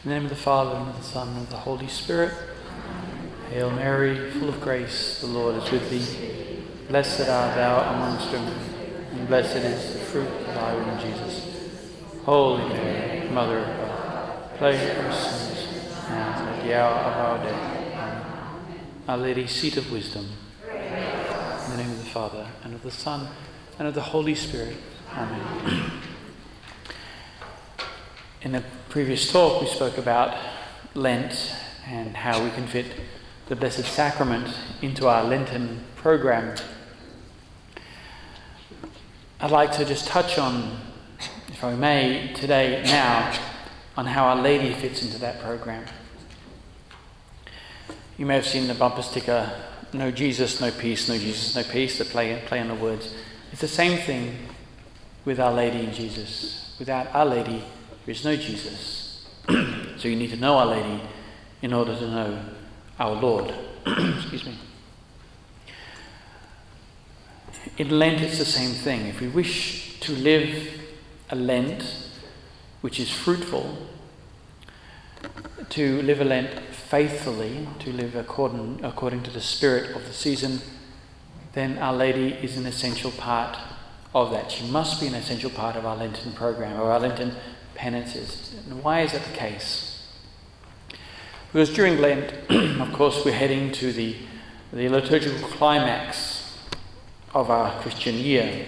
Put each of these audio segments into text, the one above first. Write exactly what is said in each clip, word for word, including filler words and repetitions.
In the name of the Father, and of the Son, and of the Holy Spirit. Hail Mary, full of grace, the Lord is with thee. Blessed art thou amongst women, and blessed is the fruit of thy womb, Jesus. Holy Mary, Mother of God, pray for us sinners, now and at the hour of our death. Amen. Our Lady, seat of wisdom. In the name of the Father, and of the Son, and of the Holy Spirit. Amen. In the previous talk, we spoke about Lent and how we can fit the Blessed Sacrament into our Lenten program. I'd like to just touch on, if I may, today, now, on how Our Lady fits into that program. You may have seen the bumper sticker, no Jesus, no peace, no Jesus, no peace, the play, play on the words. It's the same thing with Our Lady and Jesus. Without Our Lady, there is no Jesus. So you need to know Our Lady in order to know our Lord. Excuse me. In Lent, it's the same thing. If we wish to live a Lent which is fruitful, to live a Lent faithfully, to live according, according to the spirit of the season, then Our Lady is an essential part of that. She must be an essential part of our Lenten program, or our Lenten penances. And why is that the case? Because during Lent, of course, we're heading to the, the liturgical climax of our Christian year.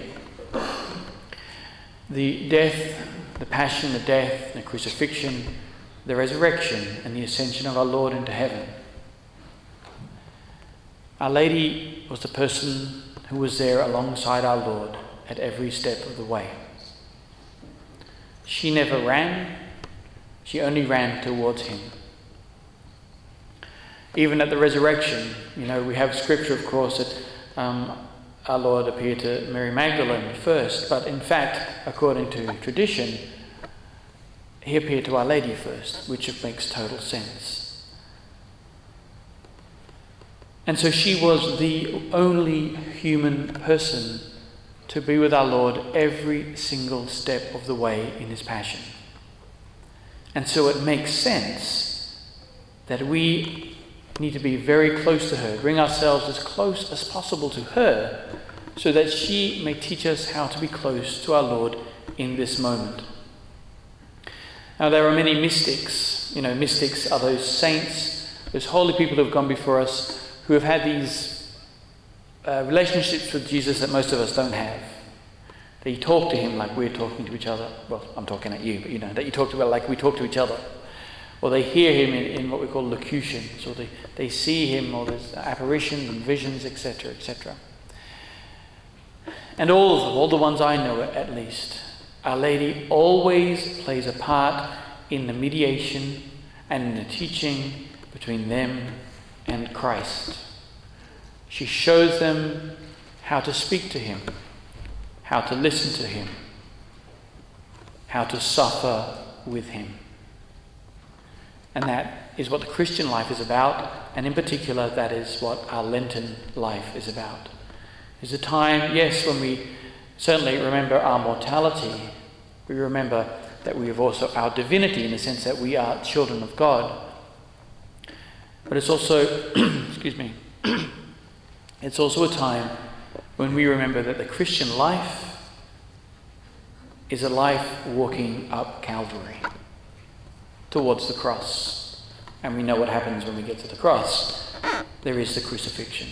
The death, the passion, the death, the crucifixion, the resurrection, and the ascension of our Lord into heaven. Our Lady was the person who was there alongside our Lord at every step of the way. She never ran, she only ran towards him. Even at the resurrection, you know, we have scripture, of course, that um, our Lord appeared to Mary Magdalene first, but in fact, according to tradition, he appeared to Our Lady first, which makes total sense. And so she was the only human person to be with our Lord every single step of the way in his passion. And so it makes sense that we need to be very close to her, bring ourselves as close as possible to her, so that she may teach us how to be close to our Lord in this moment. Now, there are many mystics. You know, mystics are those saints, those holy people who have gone before us, who have had these Uh, relationships with Jesus that most of us don't have. They talk to him like we're talking to each other. Well, I'm talking at you, but you know, that you talk to him like we talk to each other. Or they hear him in, in what we call locutions, or they, they see him, or there's apparitions and visions, et cetera, et cetera. And all of them, all the ones I know at least, Our Lady always plays a part in the mediation and in the teaching between them and Christ. She shows them how to speak to him, how to listen to him, how to suffer with him. And that is what the Christian life is about, and in particular, that is what our Lenten life is about. It's a time, yes, when we certainly remember our mortality. We remember that we have also our divinity in the sense that we are children of God. But it's also, excuse me, it's also a time when we remember that the Christian life is a life walking up Calvary towards the cross. And we know what happens when we get to the cross. There is the crucifixion.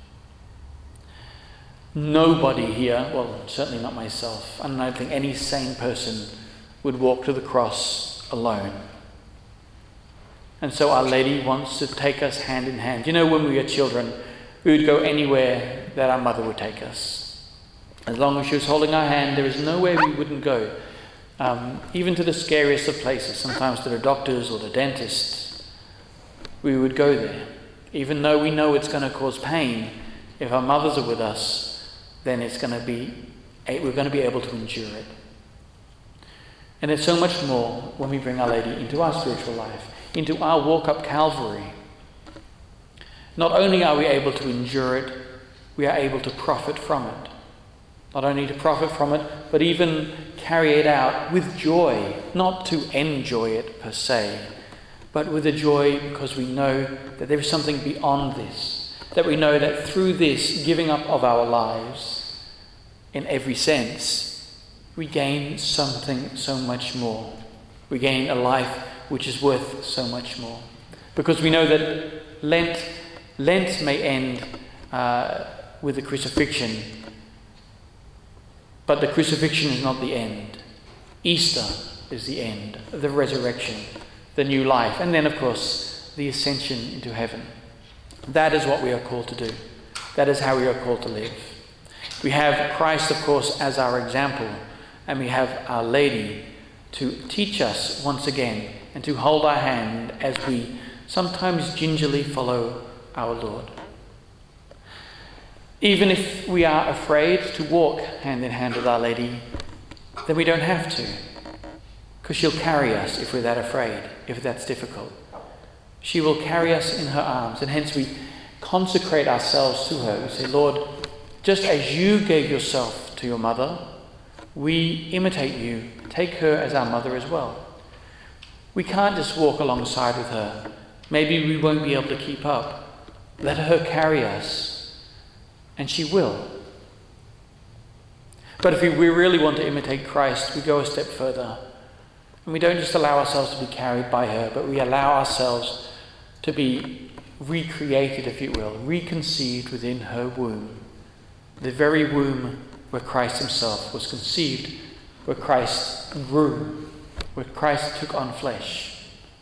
Nobody here, well, certainly not myself, and I don't think any sane person would walk to the cross alone. And so Our Lady wants to take us hand in hand. You know, when we were children, we would go anywhere that our mother would take us. As long as she was holding our hand, there is nowhere we wouldn't go. Um, even to the scariest of places, sometimes to the doctors or the dentists, we would go there. Even though we know it's going to cause pain, if our mothers are with us, then it's going to be, we're going to be able to endure it. And it's so much more when we bring Our Lady into our spiritual life, into our walk up Calvary. Not only are we able to endure it, we are able to profit from it. Not only to profit from it, but even carry it out with joy, not to enjoy it per se, but with a joy because we know that there is something beyond this, that we know that through this giving up of our lives, in every sense, we gain something so much more. We gain a life which is worth so much more. Because we know that Lent, Lent may end uh, with the crucifixion, but the crucifixion is not the end. Easter is the end, the resurrection, the new life, and then, of course, the ascension into heaven. That is what we are called to do. That is how we are called to live. We have Christ, of course, as our example, and we have Our Lady to teach us once again and to hold our hand as we sometimes gingerly follow our Lord. Even if we are afraid to walk hand in hand with Our Lady, then we don't have to, because she'll carry us if we're that afraid, if that's difficult. She will carry us in her arms, and hence we consecrate ourselves to her. We say, Lord, just as you gave yourself to your mother, we imitate you, take her as our mother as well. We can't just walk alongside with her. Maybe we won't be able to keep up. Let her carry us, and she will. But if we really want to imitate Christ, we go a step further. And we don't just allow ourselves to be carried by her, but we allow ourselves to be recreated, if you will, reconceived within her womb. The very womb where Christ himself was conceived, where Christ grew, where Christ took on flesh.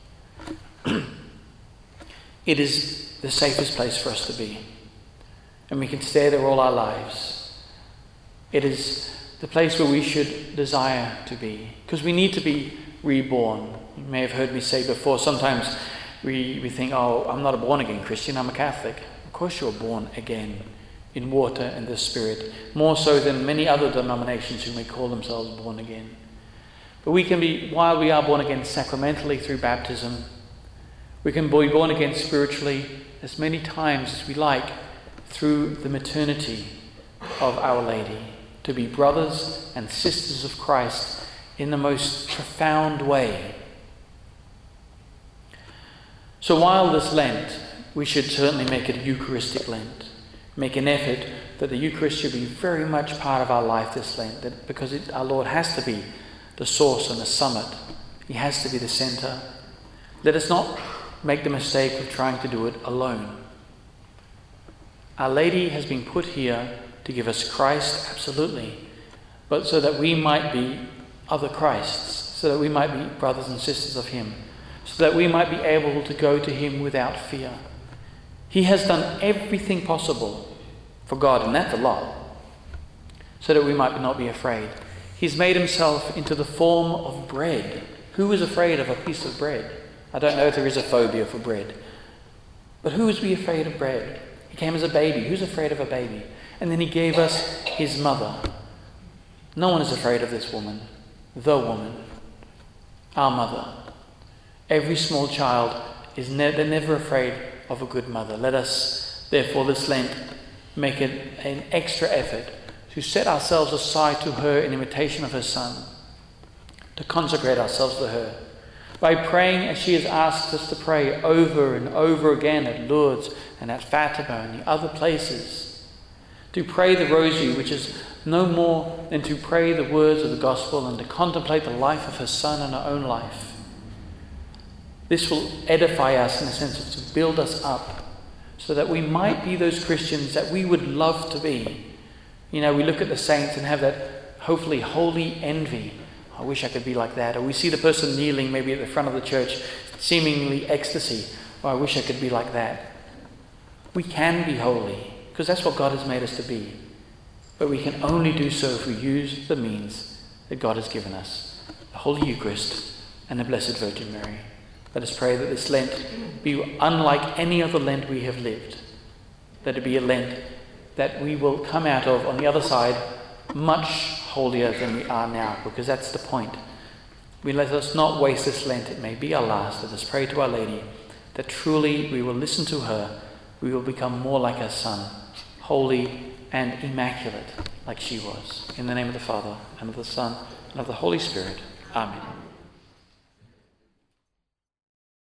It is the safest place for us to be. And we can stay there all our lives. It is the place where we should desire to be, because we need to be reborn. You may have heard me say before, sometimes we, we think, oh, I'm not a born-again Christian, I'm a Catholic. Of course you're born again in water and the Spirit, more so than many other denominations who may call themselves born again. But we can be, while we are born again sacramentally through baptism, we can be born again spiritually as many times as we like through the maternity of Our Lady, to be brothers and sisters of Christ in the most profound way. So while this Lent, we should certainly make it a Eucharistic Lent, make an effort that the Eucharist should be very much part of our life this Lent, that because it, our Lord has to be the source and the summit. He has to be the center. Let us not make the mistake of trying to do it alone. Our Lady has been put here to give us Christ, absolutely, but so that we might be other Christs, so that we might be brothers and sisters of him, so that we might be able to go to him without fear. He has done everything possible for God, and that's a lot, so that we might not be afraid. He's made himself into the form of bread. Who is afraid of a piece of bread? I don't know if there is a phobia for bread, but who is we afraid of bread? He came as a baby. Who's afraid of a baby? And then he gave us his mother. No one is afraid of this woman, the woman, our mother. Every small child is ne- they're never afraid of a good mother. Let us, therefore, this Lent, make it an extra effort to set ourselves aside to her in imitation of her Son, to consecrate ourselves to her, by praying as she has asked us to pray over and over again at Lourdes and at Fatima and the other places, to pray the Rosary, which is no more than to pray the words of the Gospel and to contemplate the life of her Son and her own life. This will edify us in the sense of to build us up so that we might be those Christians that we would love to be. You know, we look at the saints and have that hopefully holy envy. I wish I could be like that. Or we see the person kneeling maybe at the front of the church, seemingly ecstasy. Oh, I wish I could be like that. We can be holy, because that's what God has made us to be. But we can only do so if we use the means that God has given us, the Holy Eucharist and the Blessed Virgin Mary. Let us pray that this Lent be unlike any other Lent we have lived. That it be a Lent that we will come out of on the other side much holier than we are now, because that's the point. We let us not waste this Lent. It may be our last. Let us pray to Our Lady that truly we will listen to her. We will become more like her Son, holy and immaculate like she was. In the name of the Father, and of the Son, and of the Holy Spirit. Amen.